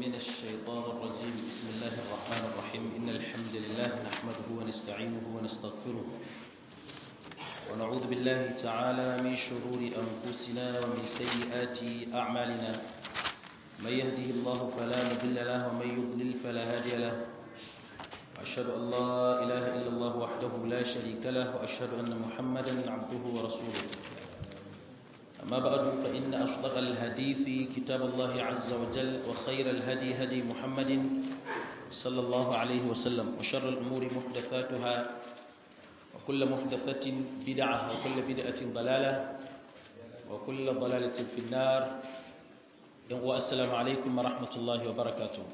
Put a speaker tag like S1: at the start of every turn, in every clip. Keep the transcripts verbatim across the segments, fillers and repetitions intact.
S1: من الشيطان الرجيم بسم الله الرحمن الرحيم إن الحمد لله نحمده ونستعينه ونستغفره ونعوذ بالله تعالى من شرور أنفسنا ومن سيئات أعمالنا من يهده الله فلا مضل له ومن يضلل فلا هادي له أشهد أن لا إله إلا الله وحده لا شريك له وأشهد أن محمدا عبده ورسوله أما بعد فإن أصدق الحديث كتاب الله عز وجل وخير الهدي هدي محمد صلى الله عليه وسلم وشر الأمور محدثاتها وكل محدثة بدعة وكل بدعة ضلالة وكل ضلالة في النار والسلام عليكم ورحمة الله وبركاته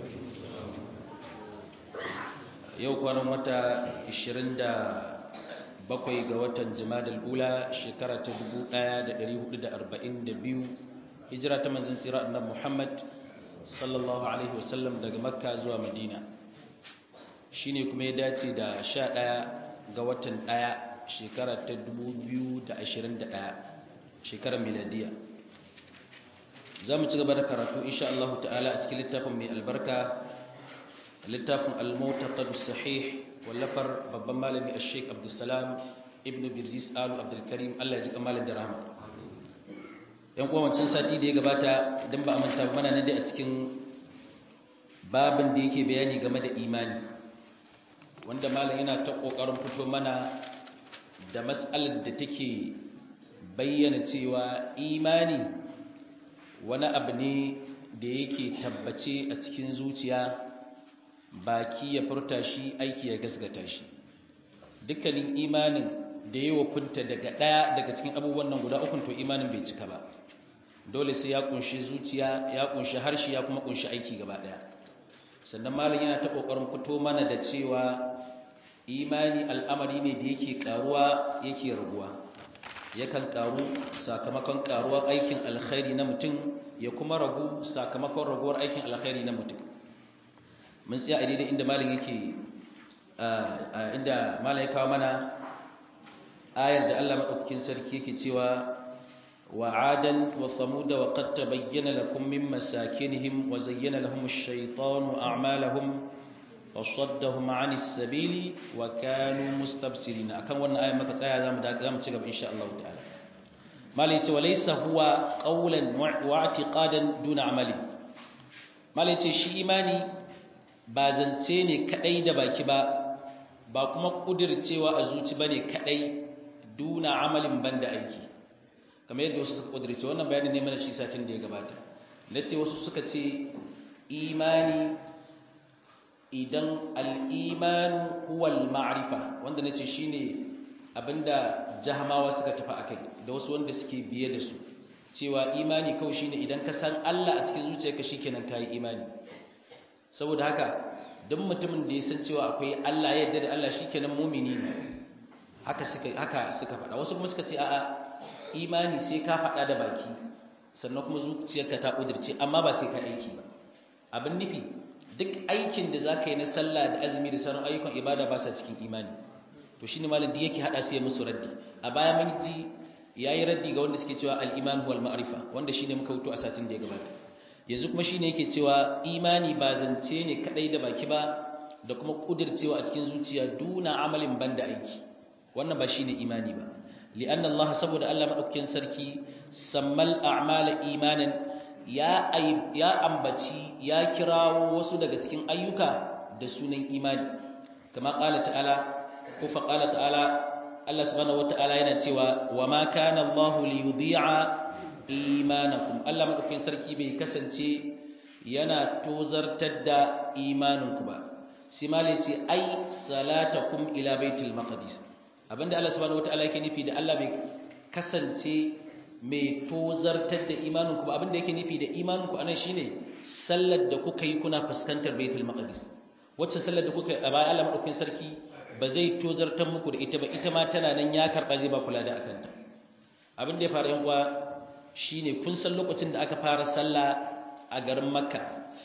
S1: yau kwanan wata ishirin da bakwai ga watan Jumadal Ula shekara ta dubu ɗaya da ɗari hudu da arba'in da biyu hijira ta manzon tsira annabi Muhammad sallallahu alaihi wasallam daga Makka zuwa Madina shine kuma ya dace da sha ɗaya ga watan ɗaya shekara ta dubu biyu da ashirin da ɗaya shekarar miladiya zamu ci gaba da karatu insha Allah ta'ala a cikin littafin mai albarka littafin al-mu'taqad as-sahih wallafar babban malami al-sheikh Abdulsalam ibn Birjis Alu Abdul Karim Allah ya ji kamalin da rahama yan uwa wancan sati da ya gabata idan ba a manta ba mana ne dai a cikin babin da yake bayani game da imani wanda malam yana ta kokarin fito mana da mas'alar da take bayyana cewa imani wani abu ne da yake tabbace a cikin zuciya baki ya furta shi aiki ya gasgata shi dukkanin imanin da ya wakunta daga daya daga cikin abubuwan nan guda uku to imanin bai cika ba dole sai ya kunshi zuciya ya kunshi harshe ya kuma kunshi aiki gaba daya sannan malam yana ta kokarin fito mana da cewa imani al'amari ne da yake karuwa yake raguwa yakan karu sakamakon karuwar aikin alkhairi na mutum ya kuma ragu sakamakon raguwar aikin alkhairi na mutum mun tsaya a daidai inda malin yake inda malin ya kawo mana ayar da Allah madaukakin sarki yake cewa wa adan wa samuda wa qad tabayyana lakum min masakinihim wa zayyana lahum ash-shaytanu a'malahum wa saddahum 'anis sabili wa kanu mustabsirin akan wannan ayar maka tsaya zamu da zamu ci gaba insha Allah ta'ala malin ya ce walaysa huwa qawlan wa i'tiqadan duna amali malin ya ce shi imani ba zance ne kadai da baki ba ba kuma kudircewa a zuci bane kadai duna amalin banda aiki kamar yadda wasu suka kudirce wannan bayani ne mana shi satin da ya gabata nace wasu suka ce imani idan al-iman huwa al-ma'rifa wanda nace shine abinda jahamawa suka tafi akai da wasu wanda suke biye da su cewa imani kawai shine idan ka san Allah a cikin zuciyarka shikenan kai imani saboda haka duk mutumin da ya san cewa akwai Allah ya yarda da Allah shikenan mumini ne haka suka haka suka faɗa wasu kuma suka ce a'a imani sai ka faɗa da baki sannan kuma zuciyarka ta kudirce amma ba sai ka aiki ba abin nufi duk aikin da zaka yi na sallah da azumi da sauran ayyukan ibada ba sa cikin imani to shine malam da yake hada sai musu raddi a baya mun ji yayi raddi ga wanda suke cewa al-iman huwal ma'rifa wanda shine muka wuto a satin da ya gabata yanzu kuma shine yake cewa imani ba zance ne kadai da baki ba da kuma kudircewa a cikin zuciya duna amalin banda aiki wannan ba shine imani ba li'anna Allah saboda Allah madaukakin sarki sammal a'mala imanan ya ya ambaci ya kirawo wasu daga cikin ayyuka da sunan imani kama qala ta'ala ko fa qala ta'ala Allah subhanahu wata'ala yana cewa wa ma kana Allah liyudhi'a imanakum Allah madaukakin sarki bai kasance yana tozartar da imaninku ba sai malai ce ai salatakum ila baitul maqdis abinda Allah subhanahu wataala yake nufi da Allah bai kasance mai tozartar da imaninku ba abinda yake nufi da imaninku anan shine sallar da kuka yi kuna fuskantar baitul maqdis wacce sallar da kuka yi a bayan Allah madaukakin sarki ba zai tozartar muku da ita ba ita ma tana nan ya karba zai ba kula da akanta abinda ya fara yan uwa shine kun san lokacin da aka fara sallah a garin Makka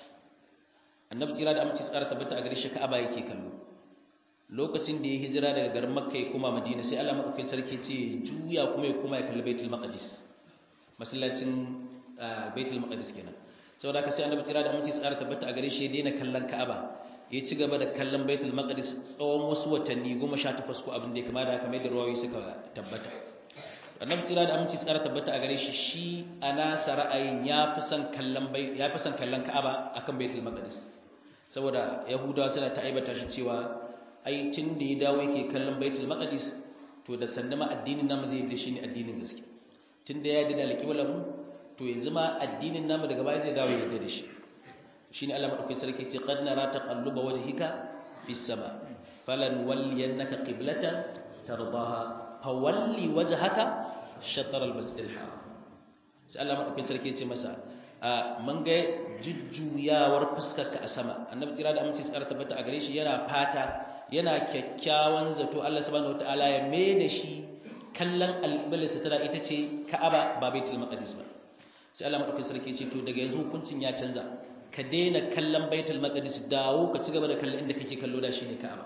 S1: Annabi tsira da aminci tsara tabbata a garin shi Ka'aba yake kallo lokacin da ya hijira daga garin Makka ya koma Madina sai Allah madaukakin sarki ce juya kuma ya koma ya kalli Baitul Maqdis masallacin Baitul Maqdis kenan saboda haka sai annabi tsira da aminci tsara tabbata a gare shi ya daina kallon Ka'aba ya ci gaba da kallon Baitul Maqdis tsawon wasu watanni goma sha takwas ko abin da ya kama da haka mai da ruwayoyi suka tabbata annabi tsira da aminci tsara tabbata a gare shi shi ana sa ra'ayin ya fi son kallon bai ya fi son kallon Ka'aba akan Baitul Maqdis saboda Yahudawa suna ta aibata shi cewa ai tun da ya dawo yake kallon Baitul Maqdis to da sannama addinin namu zai yi shi ne addinin gaske tun da ya yarda da alƙiblar mu to yanzu ma addinin namu daga baya zai dawo ya yarda da shi shine Allah madaukakin sarki ce qad nara taqalluba wajhika fis sama falan walliyannaka qiblatan tardaha fawalli wajhaka shatr al-masjid al-haram sai Allah madaukakin sarki ce masa mun ga jujjuyawar fuskarka a sama annabi tsira da aminci tsara tabbata a gare shi yana fata yana kyakkyawan zato Allah subhanahu wataala ya mai da shi kallon alƙiblarsa tana ita ce Ka'aba ba Baitul Maqdis ba sai Allah madaukakin sarki ce to daga yanzu hukuncin ya canza ka daina kallon Baitul Maqdis dawo ka ci gaba da kallon inda kake kallo da shine Ka'aba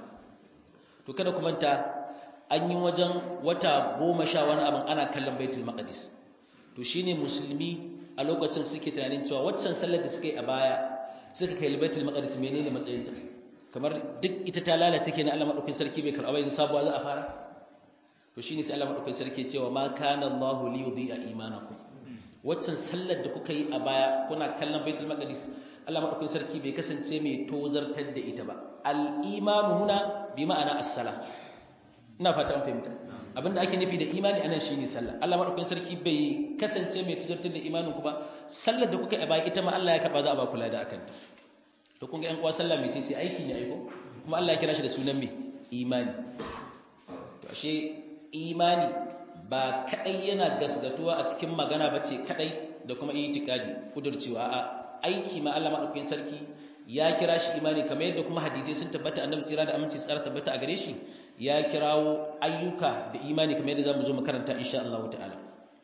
S1: to kada ku manta an yi wajen wata goma sha wani abin ana kallon Baitul Maqdis to shine musulmi a lokacin suke tunanin cewa waccan sallar da suka yi a baya suka kai Baitul Maqdis menene matsayinta kamar duk ita ta lalace kenan Allah madaukakin sarki bai karɓa bai sabuwa za a fara to shine sai Allah madaukakin sarki cewa ma kana Allahu li yudhi'a imanakum waccan sallar da kuka yi a baya kuna kallon Baitul Maqdis Allah madaukakin sarki bai kasance mai tozartar da ita ba al-imanu huna bi ma'ana as-salah ina fata an fahimta abinda ake nufi da imani anan shine sallah Allah madaukakin sarki bai kasance mai tuzartar da imanin ku ba sallar da kuka yi baya ita ma Allah ya karba za a ba kula da akanta to kun ga ƴan uwa sallah mai ce aiki ne aiko kuma Allah ya kira shi da sunan me imani to ashe imani ba kadai yana gasgatuwa a cikin magana bace kadai da kuma itikadi kudurcewa a aiki ma Allah madaukakin sarki ya kira shi imani kamar yadda kuma hadisi sun tabbata annabi tsira da aminci tsara tabbata a gare shi ya kirawo ayyuka da imani kamar yadda zamu zo mu karanta insha Allah ta'ala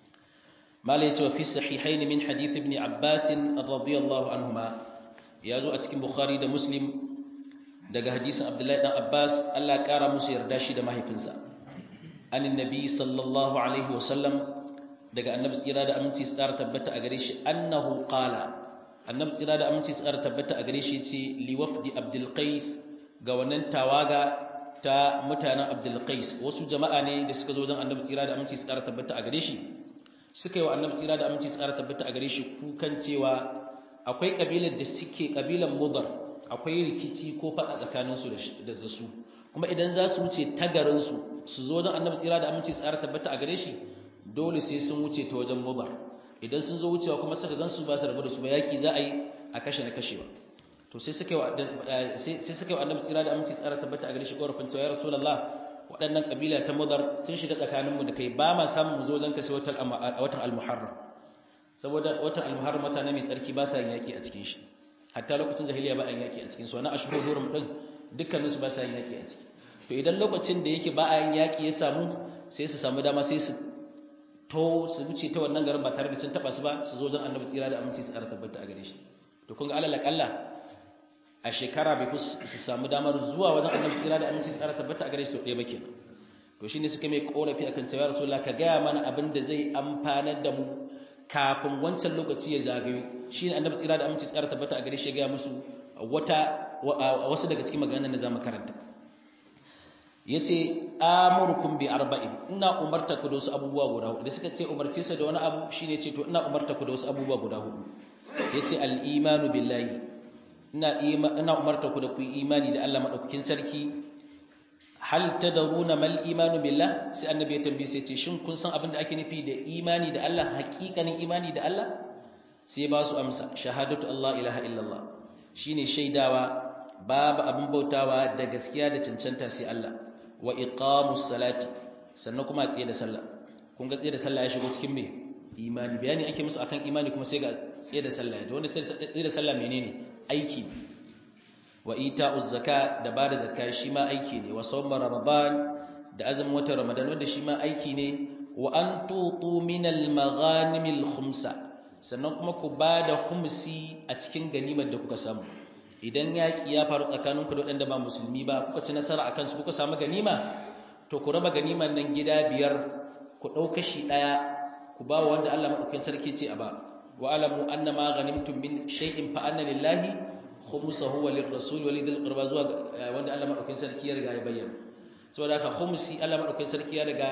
S1: malai cewa fi sahihain min hadith ibn Abbas radiyallahu anhuma ya zo a cikin Bukhari da Muslim daga hadisin Abdullahi dan Abbas Allah ya kara musu yarda shi da mahaifinsa anin nabi sallallahu alaihi wasallam daga annabi tsira da aminci tsara tabbata a gare shi annahu qala annabi tsira da aminci tsara tabbata a gare shi ce li wafdi Abdul Qais ga wannan tawaga ta mutanen Abdul Qais wasu jama'a ne da suka zo wajen Annabi tsira da aminci tsara tabbata a gare shi suka yi wa Annabi tsira da aminci tsara tabbata a gare shi kukan cewa akwai kabilar da suke kabilan Mudar akwai rikici ko fada tsakanin su da su kuma idan za su wuce ta garin su su zo wajen Annabi tsira da aminci tsara tabbata a gare shi dole sai sun wuce ta wajen Mudar idan sun zo wucewa kuma suka gansu ba su rabu da su ba yaki za a yi a kashe na kashewa to sai suka yi sai suka yi annabi tsira da aminci tsara tabbata a gare shi korafin cewa ya rasulullah waɗannan kabila ta mudar sun shiga tsakaninmu da kai ba ma samun mu zo zan kashe watan watan al-muharram saboda watan al-muharram wata ne mai tsarki ba sa yin yaki a cikin shi hatta lokacin jahiliya ba a yin yaki a cikin su wannan ashhurul hurum din dukkanin su ba sa yin yaki a ciki to idan lokacin da yake ba a yin yaki ya samu sai su samu dama sai su to su wuce ta wannan garin ba tare da sun taba su ba su zo zan annabi tsira da aminci tsara tabbata a gare shi to kun ga alal kalla a shekara bai su samu damar zuwa wajen annabi tsira da aminci tsara tabbata a gare shi sau ɗaya ba kenan to shine suka mai korafi akan cewa rasulullah ka gaya mana abin da zai amfanar da mu kafin wancan lokaci ya zagayo shine annabi tsira da aminci tsara tabbata a gare shi ya gaya musu wata wasu daga cikin maganar da zamu karanta yace amurukum bi arba'in ina umarta ku da wasu abubuwa guda hudu da suka ce umarce su da wani abu shine ce to ina umarta ku da wasu abubuwa guda hudu yace al-imanu billahi ina ina umarta ku da ku imani da Allah madaukakin sarki hal tadruna mal imanu billah sai annabi ya tambaye sai ce shin kun san abin da ake nufi da imani da Allah hakikanin imani da Allah sai ba su amsa shahadatu Allah ilaha illallah shine shaidawa babu abin bautawa da gaskiya da cancanta sai Allah wa iqamus salati sannan kuma tsaye da sallah kun ga tsaye da sallah ya shigo cikin me imani bayani ake musu akan imani kuma sai ga tsaye da sallah da wanda tsaye da sallah menene aiki wa ita'uz zaka da bada zakka shi ma aiki ne wa sawm ramadan da azumin watan ramadan wanda shi ma aiki ne wa an tutu min al maghanim al khumsa sannan kuma ku bada khumsi a cikin ganimar da kuka samu idan yaki ya faru tsakaninku da wadanda ba musulmi ba kuka ci nasara akan su kuka samu ganima to ku raba ganiman nan gida biyar ku dauka shi daya ku ba wanda Allah madaukakin sarki ce a ba wa alamu anna ma ghanimtum min shay'in fa anna lillahi khumsuhu wa lirrasul wa lidhil qurba zuwa wanda Allah madaukakin sarki ya riga ya bayyana saboda haka khumsi Allah madaukakin sarki ya riga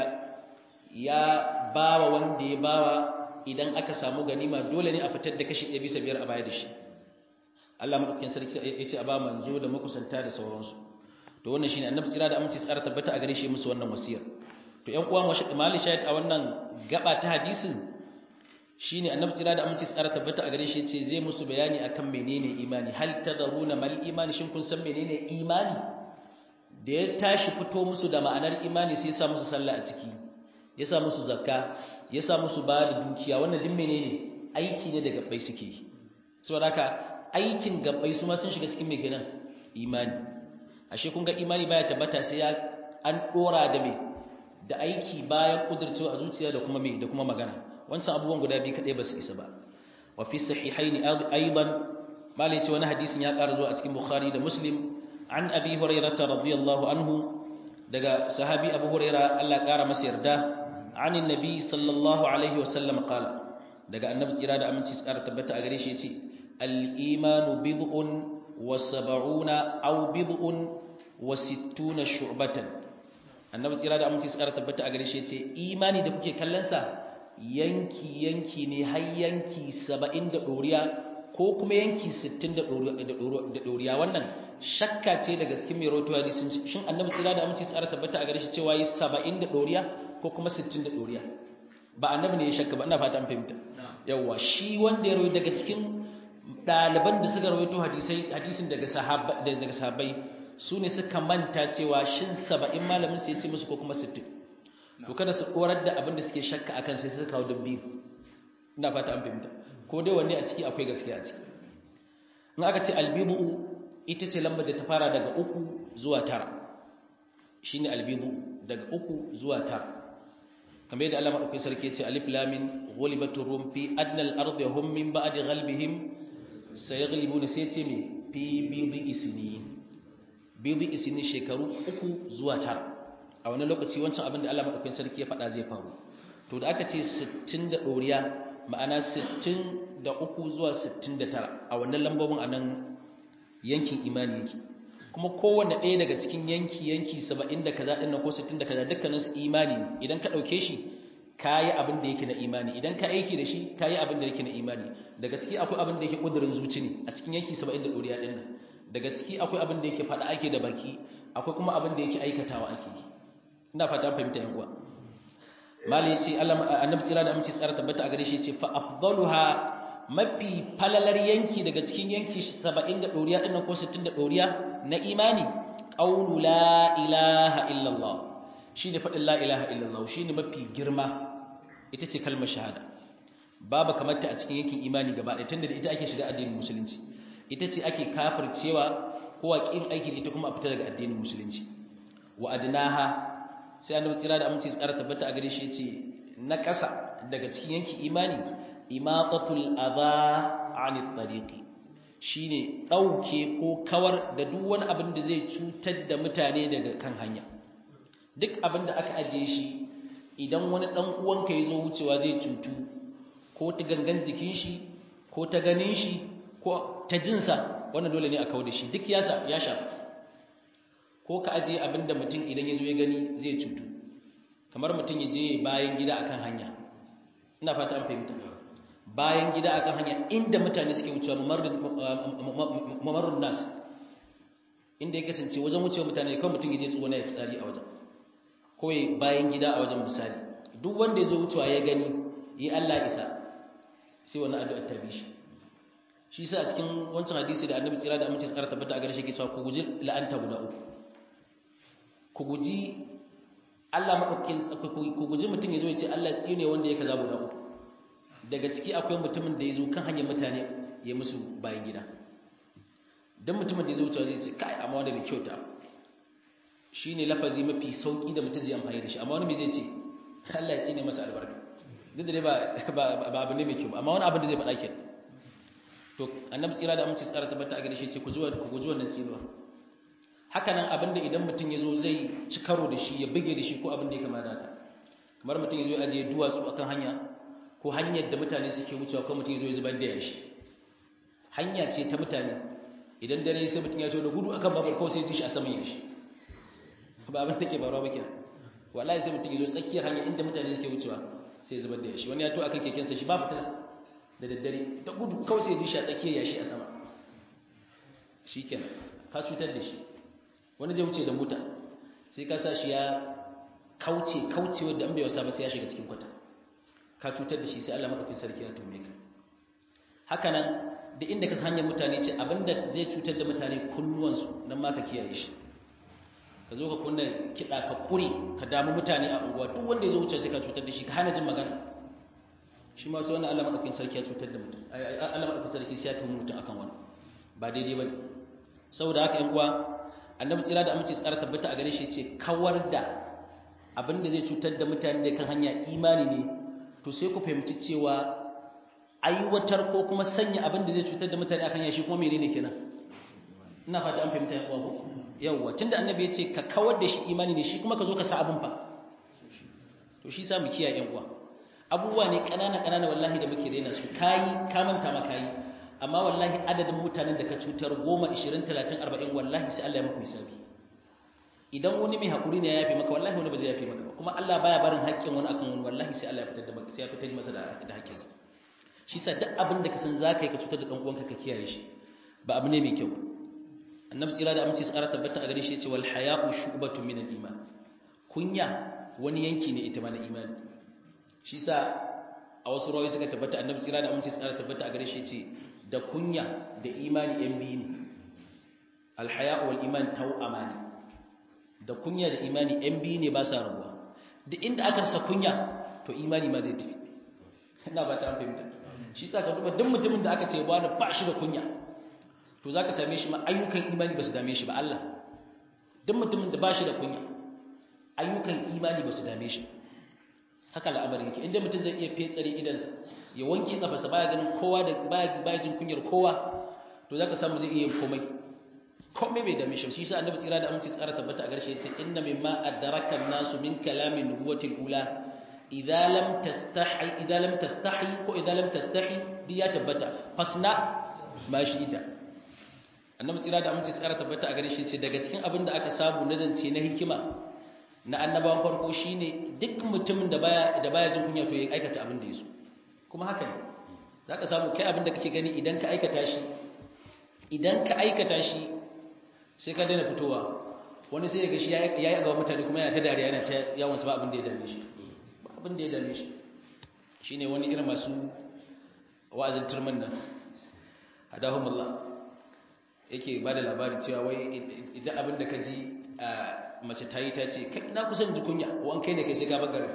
S1: ya bawa wanda ya bawa idan aka samu ganima dole ne a fitar da kashi ɗaya bisa biyar a baya da shi Allah madaukakin sarki ya ce a ba manzo da makusanta da sauransu to wannan shine annabi tsira da aminci tsara tabbata a gare shi musu wannan wasiyar to ƴan uwa mali shahid a wannan gaba ta hadisin shine annabi tsira da aminci tsara tabbata a gare shi ce zai musu bayani akan menene imani hal tadaruna mal imani shin kun san menene imani da ya tashi fito musu da ma'anar imani sai ya sa musu sallah a ciki ya sa musu zakka ya sa musu ba da dukiya wannan din menene aiki ne da gabbai suke saboda haka aikin gabbai su ma sun shiga cikin me kenan imani ashe kun ga imani baya tabbata sai ya an dora da me da aiki bayan kudurcewa a zuciya da kuma me da kuma magana wancan abubuwan guda biyu kadai ba su isa ba wa fi sahihaini aidan malai ce wani hadisin ya ƙara zuwa a cikin bukhari da muslim an abi hurairah radiyallahu anhu daga sahabi abu hurairah Allah ƙara masa yarda anin nabi sallallahu alaihi wasallam qala daga annabi tsira da aminci tsara tabbata a gare shi yace al-imanu bid'un wa sab'una aw bid'un wa sittuna shu'batan annabi tsira da aminci tsara tabbata a gare shi yace imani da kuke kallon sa yanki yanki ne har yanki saba'in da doriya ko kuma yanki sittin da doriya wannan shakka ce daga cikin mai rawaito hadisin shin annabi tsira da aminci tsara tabbata a gare shi cewa yi saba'in da doriya ko kuma sittin da doriya ba annabi ne ya shakka ba ina fata an fahimta yawa shi wanda ya rawaito daga cikin daliban da suka rawaito hadisai hadisin daga sahaba daga sahabbai su ne suka manta cewa shin saba'in malamin su ya ce musu ko kuma sittin to kada su korar da abin da suke shakka akan sai suka kawo dabbi ina fata an fahimta ko dai wanne a ciki akwai gaskiya a ciki in aka ce albibu ita ce lambar da ta fara daga uku zuwa tara shine albibu daga uku zuwa tara kamar yadda Allah madaukakin sarki ya ce alif lam mim ghulibatur rum fi adna al-ardi hum min ba'di ghalbihim sayaghlibuna sai ce me fi bidi isnin bidi isnin shekaru uku zuwa tara a wani lokaci wancan abin da Allah madaukakin sarki ya faɗa zai faru to da aka ce sittin da doriya ma'ana sittin da uku zuwa sittin da tara a wannan lambobin anan yankin imani yake kuma kowanne ɗaya daga cikin yanki yanki saba'in da kaza ɗin ko sittin da kaza dukkanin su imani idan ka ɗauke shi kayi abin da yake na imani idan ka aiki da shi kayi abin da yake na imani daga ciki akwai abin da yake ƙudurin zuci ne a cikin yanki saba'in da ɗoriya ɗin nan daga ciki akwai abin da yake faɗa ake da baki akwai kuma abin da yake aikatawa ake yi ina fata fahimta yan uwa mali yace Allah annabi tsira da aminci tsara tabbata a gare shi yace fa afdaluha mafi falalar yanki daga cikin yanki saba'in da doriya din ko sittin da doriya na imani qawlu la ilaha illa Allah shine fadin la ilaha illa Allah shine mafi girma ita ce kalmar shahada babu kamar ta a cikin yankin imani gaba ɗaya tunda da ita ake shiga addinin musulunci ita ce ake kafircewa ko a kin aiki da ita kuma a fita daga addinin musulunci wa adnaha sai annabi tsira da aminci tsara tabbata a gare shi yace na ƙasa daga cikin yanki imani imatatul adha anit tariqi shine dauke ko kawar da duk wani abin da zai cutar da mutane daga kan hanya duk abin da aka ajiye shi idan wani dan uwanka yazo wucewa zai cutu ko ta gangan jikin shi ko ta ganin shi ko ta jinsa wannan dole ne a kawo da shi duk ya ya shafa ko ka aje abinda mutum idan ya zo ya gani zai cutu kamar mutum ya je bayan gida akan hanya ina fata an fahimta bayan gida akan hanya inda mutane suke wucewa mamarrun nas inda ya kasance wajen wucewa mutane kawai mutum ya je tsuguna ya fitsari a wajen ko ya bayan gida a wajen misali duk wanda ya zo wucewa ya gani yi Allah isa sai wannan addu'ar ta bi shi shi sa a cikin wancan hadisi da annabi tsira da amince tsara tabbata a gare shi ke cewa ku guji la'anta guda uku ku guji Allah madaukakin ku guji mutum yazo ya ce Allah tsine wanda yake zabu da uku daga ciki akwai mutumin da yazo kan hanyar mutane ya musu bayan gida dan mutumin da yazo wucewa zai ce kai amma wanda bai kyauta shine lafazi mafi sauki da mutum zai amfani da shi amma wani me zai ce Allah ya tsine masa albarka duk da ba ba abu ne mai kyau amma wani abin da zai faɗa kenan to annabi tsira da aminci tsara tabbata a gare shi ce ku zuwa ku guji wannan tsinuwa haka nan abinda idan mutum yazo zai ci karo da shi ya buge da shi ko abin da ya kama da haka kamar mutum yazo ya ajiye duwatsu akan hanya ko ko hanyar da mutane suke wucewa ko mutum ya zo ya zubar da yashi hanya ce ta mutane idan dare sai mutum ya zo da gudu akan babur ko sai ya ji shi a saman yashi ba abin da ke barawa ba kenan wallahi sai mutum ya zo tsakiyar hanya inda mutane suke wucewa sai ya zubar da yashi wani ya to akan kekensa shi ba fitila da daddare ta gudu kawai sai ya ji shi a tsakiyar yashi a sama shikenan ka cutar da shi wani zai wuce da mota sai ka sa shi ya kauce kauce wanda an bai wasa ba sai ya shiga cikin kwata ka cutar da shi sai Allah madaukakin sarki ya tume ka haka nan da inda ka san hanyar mutane ce abinda zai cutar da mutane kunnuwansu nan ma ka kiyaye shi ka zo ka kunna kiɗa ka kure ka damu mutane a unguwa duk wanda ya zo wuce sai ka cutar da shi ka hana jin magana shi ma sai wannan Allah madaukakin sarki ya cutar da mutum Allah madaukakin sarki sai ya tume mutum akan wannan ba daidai bane saboda haka yan uwa annabi tsira da amince tsara tabbata a gare shi ce kawar da abin da zai cutar da mutane da kan hanya imani ne to sai ku fahimci cewa aiwatar ko kuma sanya abin da zai cutar da mutane akan hanya shi kuma menene kenan ina fata an fahimta yan uwa ko yawa tunda annabi ya ce ka kawar da shi imani ne shi kuma ka zo ka sa abin fa to shi sa mu kiyaye yan uwa abubuwa ne kanana kanana wallahi da muke daina su kai ka manta ma kai amma wallahi adadin mutanen da ka cutar goma ishirin talatin arba'in wallahi sai Allah ya maka hisabi idan wani mai hakuri ne ya yafe maka wallahi wani ba zai yafe maka kuma Allah baya barin haƙƙin wani akan wani wallahi sai Allah ya fitar da maka sai ya fitar masa da da haƙƙinsa shi sa duk abin da ka san zaka yi ka cutar da dan uwanka ka kiyaye shi ba abu ne mai kyau annabi tsira da amince tsara tabbata a gare shi yace wal haya'u shu'batun min al iman kunya wani yanki ne ita ma na imani shi sa a wasu rawayi suka tabbata annabi tsira da amince tsara tabbata a gare shi yace da kunya da imani yan biyu ne alhaya'u wal iman tau'amani da kunya da imani yan biyu ne ba sa rabuwa duk inda aka rasa kunya to imani ma zai tafi ina ba ta fahimta shi sa ka duba duk mutumin da aka ce wani ba shi da kunya to zaka same shi ma ayyukan imani ba su dame shi ba Allah duk mutumin da ba shi da kunya ayyukan imani ba su dame shi haka al'amarin yake inda mutum zai iya fetsare idansa ya wanke kafarsa baya ganin kowa da baya baya jin kunyar kowa to zaka samu zai iya komai komai bai dame shi shi yasa annabi tsira da aminci tsara tabbata a garshe yace inna mimma adraka an-nasu min kalamin nubuwati al-ula idza lam tastahi idza lam tastahi ko idza lam tastahi di ya tabbata fasna ma shi'ita annabi tsira da aminci tsara tabbata a garshe yace daga cikin abin da aka samu na zance na hikima na annabawan farko shine duk mutumin da baya da baya jin kunya to ya aikata abin da yaso kuma haka ne zaka samu kai abin da kake gani idan ka aikata shi idan ka aikata shi sai ka daina fitowa wani sai ya ga shi yayi a gaban mutane kuma yana ta dariya yana ta yawon sa ba abin da ya dame shi ba abin da ya dame shi shine wani irin masu wa'azin turmin nan hadahumullah yake bada labari cewa wai idan abin da ka ji mace ta yi ta ce kai na kusan ji kunya wan kai ne kai sai ka bagare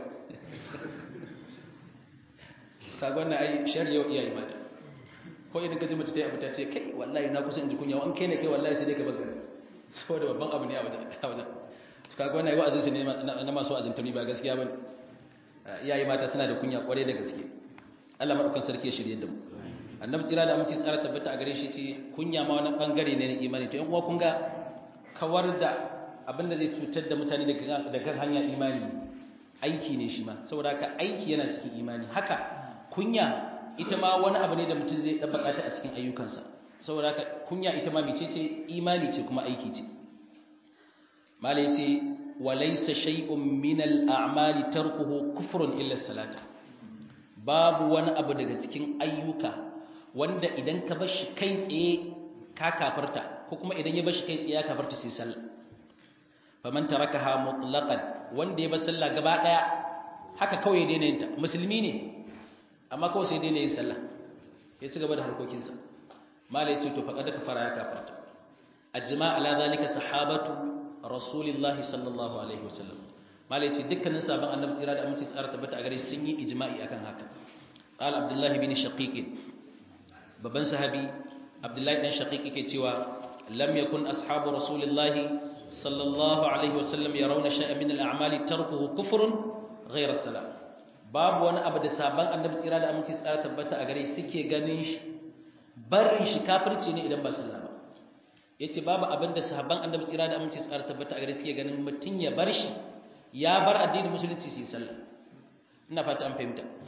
S1: ka gwanna ai shari'a iyaye mata ko idan ka ji mace ta yi abu ta ce kai wallahi na kusan ji kunya wan kai ne kai wallahi sai dai ka bagare saboda babban abu ne a wajen a wajen ka gwanna ai wa'azin su ne na masu wa'azin tuni ba gaskiya bane iyaye mata suna da kunya kware da gaske Allah madaukan sarki ya shirye da mu annabi tsira da aminci tsara tabbata a gare shi ce kunya ma wani bangare ne na imani to yan uwa kun ga kawar da abinda zai cutar da mutane daga hanya imani aiki ne shi ma saboda haka aiki yana cikin imani haka kunya ita ma wani abu ne da mutum zai dabbaka ta a cikin ayyukansa saboda haka kunya ita ma mece ce imani ce kuma aiki ce malai ce walaysa shay'un min al-a'mali tarkuhu kufrun illa as-salata babu wani abu daga cikin ayyuka wanda idan ka bar shi kai tsaye ka kafarta ko kuma idan ya bar shi kai tsaye ya kafarta sai sallah faman tarakaha mutlaqan wanda ya bar sallah gaba daya haka kawai ya daina yin ta musulmi ne amma kawai sai daina yin sallah ya ci gaba da harkokin sa malai ce to faqad kafara ya kafarta ajma ala zalika sahabatu rasulillahi sallallahu alaihi wasallam malai ce dukkanin sahabban annabi tsira da aminci tsara tabbata a gare shi sun yi ijma'i akan haka qala abdullahi bin shaqiq babban sahabi abdullahi dan shaqiq yake cewa lam yakun ashabu rasulillahi صلى الله عليه وسلم يرون شيئا من الأعمال تركه كفر غير الصلاة باب وانا أبدا سابان النبي صلى الله عليه وسلم تبتا أغري سكي غنيش بري شكافرتي ne idan ba sallah ba yace babu abinda sahabban annabi tsira da aminci tsara tabbata a gare suke ganin mutun ya bar shi ya bar addinin musulunci sai sallah ina fata an fahimta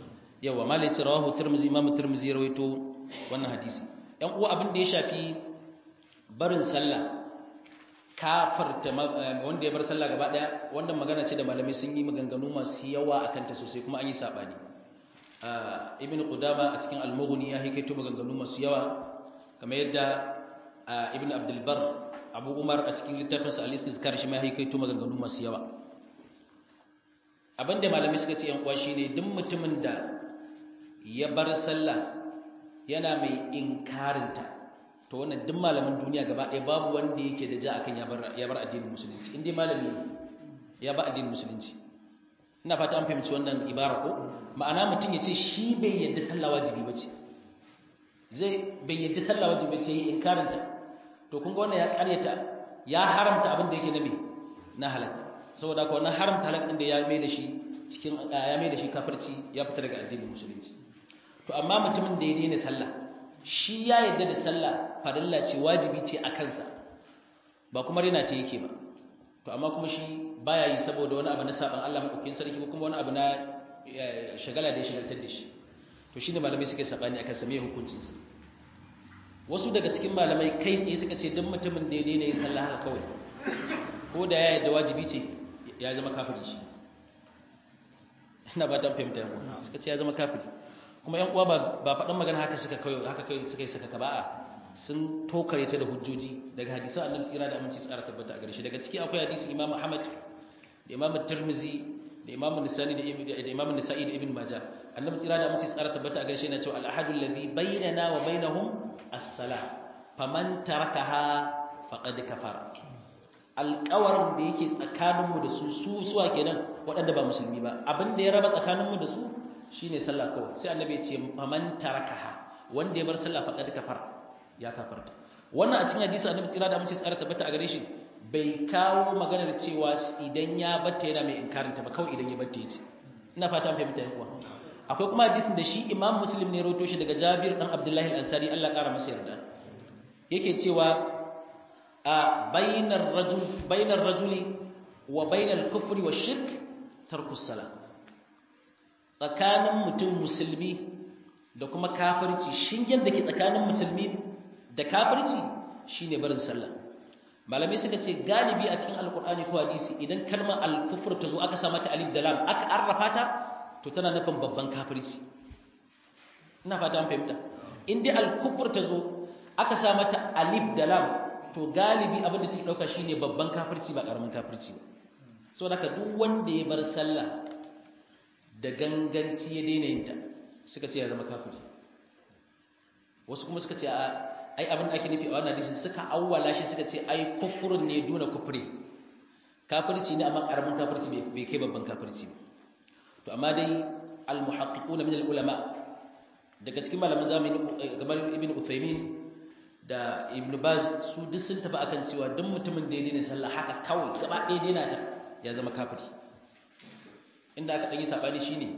S1: yawa malai rawahu tirmizi imam tirmizi ya rawaito wannan hadisi ɗan uwa abin da ya shafi barin sallah kafarta wanda ya bar sallah gaba daya wannan magana ce da malamai sun yi maganganu masu yawa akan ta sosai kuma an yi sabani ibn qudama a cikin al-mughni ya hikaito maganganu masu yawa kamar yadda ibn abdul bar abu umar a cikin littafinsa al-istizkar shi ma ya hikaito maganganu masu yawa abinda malamai suka ce yan uwa shine duk mutumin da ya bar sallah yana mai inkarinta to wannan duk malaman duniya gaba ɗaya babu wanda yake da ja akan ya bar ya bar addinin musulunci indai malami ya bar addinin musulunci ina fata an fahimci wannan ibara ko ma'ana mutum ya ce shi bai yadda sallah wajibi bace zai bai yadda sallah wajibi bace yi inkarinta to kun ga wannan ya ƙaryata ya haramta abin da yake nabi na halaka saboda ko wannan haramta halaka inda ya mai da shi cikin ya mai da shi kafirci ya fita daga addinin musulunci to amma mutumin da ya daina sallah shi ya yadda da sallah farilla ce wajibi ce a kansa ba kuma rina ce yake ba to amma kuma shi baya yi saboda wani abu na saban Allah madaukakin sarki ko kuma wani abu na shagala da ya shagaltar da shi to shine malamai suke sabani akan sa me hukuncin sa wasu daga cikin malamai kai tsaye suka ce duk mutumin da ya daina yin sallah haka kawai ko da ya yadda wajibi ce ya zama kafiri shi ina ba ta fahimta suka ce ya zama kafiri kuma yan uwa ba faɗan magana haka suka kai haka kai suka yi saka ka ba'a sun tokare ta da hujjoji daga hadisan annabi tsira da aminci tsara tabbata a gare shi daga ciki akwai hadisi Imam Ahmad da Imam Tirmidhi da Imam Nisa'i da Imam Nisa'i da Ibn Majah annabi tsira da aminci tsara tabbata a gare shi yana cewa al-ahadul ladhi bainana wa bainahum as-salah faman tarakaha faqad kafara alƙawarin da yake tsakaninmu da su su suwa kenan waɗanda ba musulmi ba abin da ya raba tsakaninmu da su shine sallah kawai sai annabi ya ce faman tarakaha wanda ya bar sallah faqad kafar ya kafarta wannan a cikin hadisi annabi tsira da amince tsara tabbata a gare shi bai kawo maganar cewa idan ya batta yana mai inkarinta ba kawai idan ya batta yace ina fata an fahimta kuwa akwai kuma hadisin da shi Imam Muslim ne rawaito shi daga Jabir dan Abdullahi al-Ansari Allah ya kara masa yarda yake cewa a bainar rajul bainar rajuli wa bainal kufri wash-shirk tarkus salah tsakanin mutum musulmi da kuma kafirci shingen da ke tsakanin musulmi da kafirci shine barin sallah malamai suka ce galibi a cikin alkur'ani ko hadisi idan kalmar al-kufr ta zo aka sa mata alif da lam aka arrafa ta to tana nufin babban kafirci ina fata an fahimta in dai al-kufr ta zo aka sa mata alif da lam to galibi abin da take dauka shine babban kafirci ba karamin kafirci ba saboda haka duk wanda ya bar sallah da ganganci ya daina yin ta suka ce ya zama kafiri wasu kuma suka ce ai abin da ake nufi a wannan hadisin suka awwala shi suka ce ai kufrun ne duna kufri kafirci ne amma karamin kafirci bai kai babban kafirci ba to amma dai al-muhaqqiqun min al-ulama daga cikin malaman zamani kamar ibn Uthaymeen da ibn Baz su duk sun tafi akan cewa duk mutumin da ya daina sallah haka kawai gaba ɗaya daina ta ya zama kafiri inda aka ɗanyi saɓani shi ne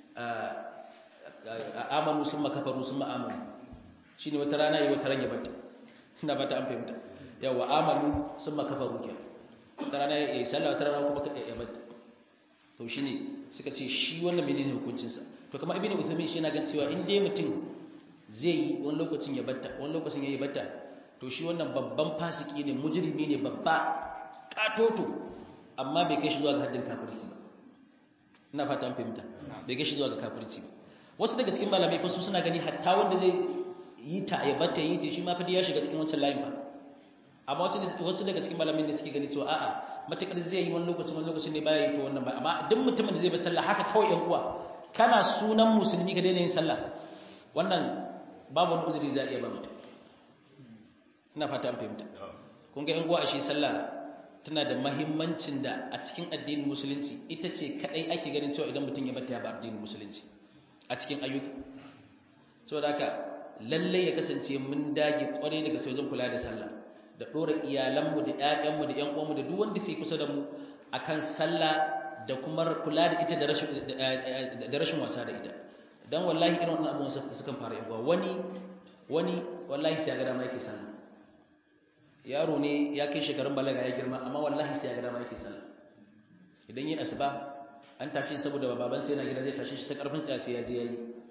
S1: amanu sun makafaru sun ma'amanu shi ne wata rana yi wata ran yabata ina ba ta an fahimta yawa amanu sun makafaru ke wata rana ya yi sallah wata rana kuma yabata to shi ne suka ce shi wannan menene hukuncinsa to kama ibn Uthaymin shi yana gan cewa in dai mutum zai yi wani lokacin ya batta wani lokacin ya yi batta to shi wannan babban fasiki ne mujrimi ne babba katoto amma bai kai shi zuwa ga haddin kafirci ba ina fata an fahimta bai gashi zuwa ga kafirci ba wasu daga cikin malamai fa su suna gani hatta wanda zai yi ta ya bata yi ta shi ma fa ya shiga cikin wancan layin ba amma wasu wasu daga cikin malamai ne suke gani cewa a'a matakar zai yi wani lokacin wani lokacin ne baya yi to wannan ba amma duk mutumin da zai bar sallah haka kawai yan uwa kana sunan musulmi ka daina yin sallah wannan babu wani uzuri da iya ba mutum ina fata an fahimta kun ga yan uwa a shi sallah tana da mahimmancin da a cikin addinin musulunci ita ce kadai ake ganin cewa idan mutum ya bata ya ba addinin musulunci a cikin ayyuka saboda haka lalle ya kasance mun dage kwarai daga sai wajen kula da sallah da dora iyalanmu da ƴaƴanmu da ƴan uwanmu da duk wanda sai kusa da mu akan sallah da kuma kula da ita da rashin da rashin wasa da ita dan wallahi irin wannan abubuwan sukan fara yawa wani wani wallahi sai ga dama yake sallah yaro ne ya kai shekarun balaga ya girma amma wallahi sai ya ga dama yake sallah idan yi asuba an tashi saboda baban sai yana gida zai tashi shi ta karfin sa sai ya je yayi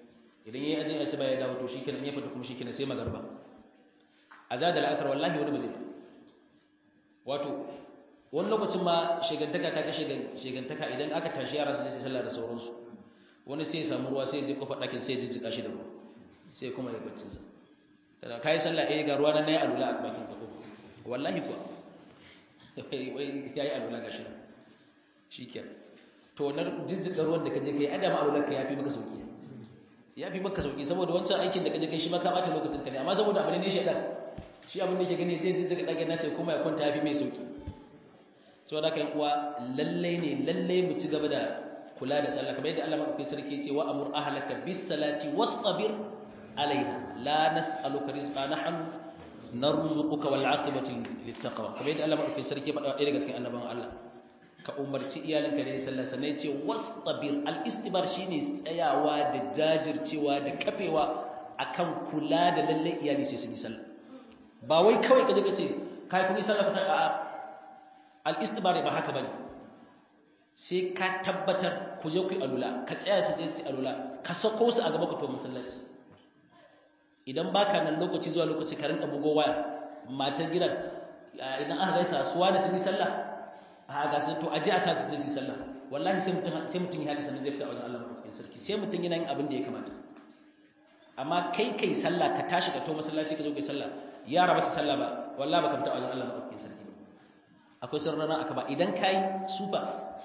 S1: idan yayi ajin asuba ya dawo to shikenan ya fita kuma shikenan sai magarba azada al-asr wallahi wani ba zai ba wato wani lokacin ma shegantaka ta kashe shegantaka idan aka tashi yara su je sallah da sauransu wani sai ya samu ruwa sai ya je kofar ɗakin sai ya jijjiga shi da ruwa sai kuma ya bacci sa kada kai sallah eh ga ruwa nan nayi alula a bakin kafo wallahi kuwa wai yayi alula gashi shikenan to na jijjiga ruwan da kaje kai adama alular ka yafi maka sauki yafi maka sauki saboda wancan aikin da kaje kai shi ma ka bata lokacin ka ne amma saboda abin ne shedan shi abin da yake gani zai jijjiga dakin nasa kuma ya kwanta yafi mai sauki saboda kan uwa lalle ne lalle mu ci gaba da kula da sallah kamar yadda Allah madaukakin sarki ya ce wa amur ahlaka bis salati wastabir alaiha la nas'aluka rizqan nahnu narzuquka wal aqibatu lit taqwa kamar yadda Allah madaukakin sarki ya faɗa ɗaya daga cikin annabawan Allah ka umarci iyalinka da sallah sannan ya ce wastabir al istibar shine tsayawa da jajircewa da kafewa akan kula da lalle iyali sai su yi sallah ba wai kawai kaje ka ce kai kun yi sallah ta a al istibar ba haka bane sai ka tabbatar ku je ku yi alula ka tsaya su je su yi alula ka sako su a gaba ku to masallaci idan baka nan lokaci zuwa lokaci ka rinka bugo waya matan gidan idan aka gaisa suwa da su yi sallah a ga sai to aje a sa su je su yi sallah wallahi sai mutum sai mutum ya haka sanin zai fita a wajen Allah madaukakin sarki sai mutum yana yin abin da ya kamata amma kai kai sallah ka tashi ka to masallaci ka zo kai sallah yara ba su sallah ba wallahi baka fita a wajen Allah madaukakin sarki ba akwai sauran aka ba idan kai sufa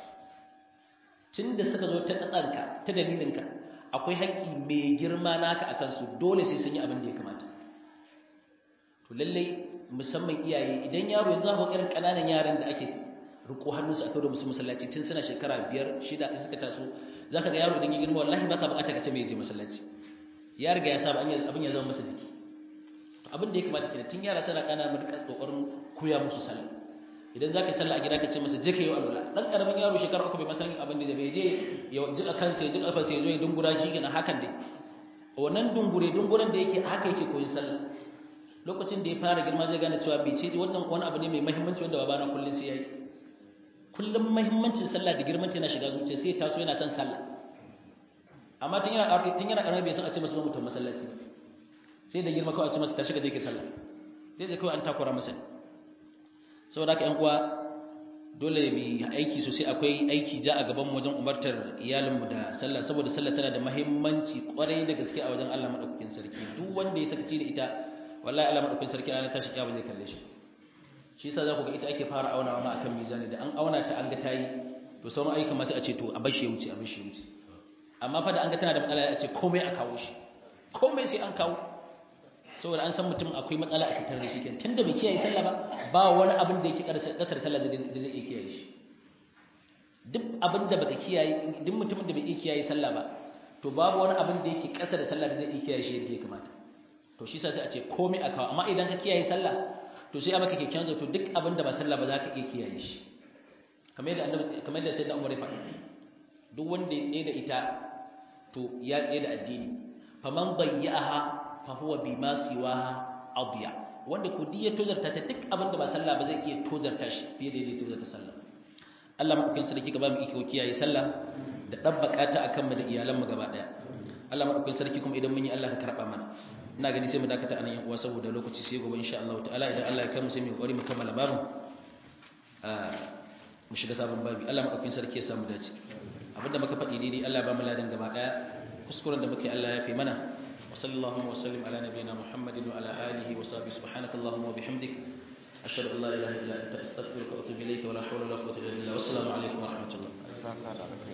S1: tunda suka zo ta tsanka ta dalilinka akwai haƙƙi mai girma naka akan su dole sai sun yi abin da ya kamata to lalle musamman iyaye idan yaro yanzu ba irin kananan yaran da ake riko hannunsu a tauro musu masallaci tun suna shekara biyar shida da suka taso zaka ga yaro idan ya girma wallahi baka bukata ka ce mai je masallaci ya riga ya saba abin ya zama masa jiki to abin da ya kamata kenan tun yara suna kana mu rika kokarin koya musu sallah idan zaka sallah a gida ka ce masa je ka yi alwala dan karamin yaro shekara uku bai masallaci abin da bai je ya jika kansa ya jika kansa ya zo ya dungura shi kenan hakan dai wannan dungure dunguren da yake haka yake koyin sallah lokacin da ya fara girma zai gane cewa bai ce wannan wani abu ne mai muhimmanci wanda babana kullun sai yayi kullum muhimmancin sallah da girman ta yana shiga zuciya sai taso yana son sallah amma tun yana tun yana karami bai san a ce masa mutum masallaci sai da girma kawai a ce masa tashi ga zai ke sallah sai da kawai an takura masa saboda haka ƴan uwa dole mu aiki sosai akwai aiki ja a gaban mu wajen umartar iyalinmu da sallah saboda sallah tana da muhimmanci kwarai da gaske a wajen Allah madaukakin sarki duk wanda ya sakaci da ita wallahi Allah madaukakin sarki ana tashi kiyama zai kalle shi shi yasa za ku ga ita ake fara aunawa ma akan mizani da an auna ta an ga tayi to sauran ayyukan ma sai a ce to a bashi ya wuce a bashi ya wuce amma fa da an ga tana da matsala a ce komai a kawo shi komai sai an kawo saboda an san mutum akwai matsala a fitar da shi kenan tunda bai kiyaye sallah ba ba wani abin da yake kasar sallah da zai iya kiyaye shi duk abin da baka kiyaye duk mutumin da bai iya kiyaye sallah ba to babu wani abin da yake kasar da sallah da zai iya kiyaye shi yadda ya kamata to shi yasa sai a ce komai a kawo amma idan ka kiyaye sallah to sai a maka kyakkyawan zato duk abin da ba sallah ba za ka iya kiyaye shi kamar yadda annabi kamar yadda sayyidina Umar ya faɗa duk wanda ya tsaye da ita to ya tsaye da addini faman bayyaha fa huwa bima siwaha adiya wanda ko diya tozarta ta duk abin da ba sallah ba zai iya tozarta shi fiye da yadda tozarta sallah Allah madaukakin sarki ka ba mu iko kiyaye sallah da dabbaka ta akan mu da iyalan mu gaba daya Allah madaukakin sarki kuma idan mun yi Allah ka karba mana ina gani sai mu dakata anan yan uwa saboda lokaci sai gobe insha Allah ta'ala idan Allah ya kai mu sai mu kokari mu kammala babu mu shiga sabon babi Allah madaukakin sarki ya samu dace abinda muka faɗi daidai Allah ba mu ladan gaba daya kuskuren da muke Allah ya fi mana wa sallallahu wa sallim ala nabiyyina Muhammadin wa ala alihi wa sahbihi subhanakallahumma wa bihamdik ashhadu an la ilaha illa anta astaghfiruka wa atubu ilayka wa la hawla wa la quwwata illa billah wassalamu alaikum wa rahmatullah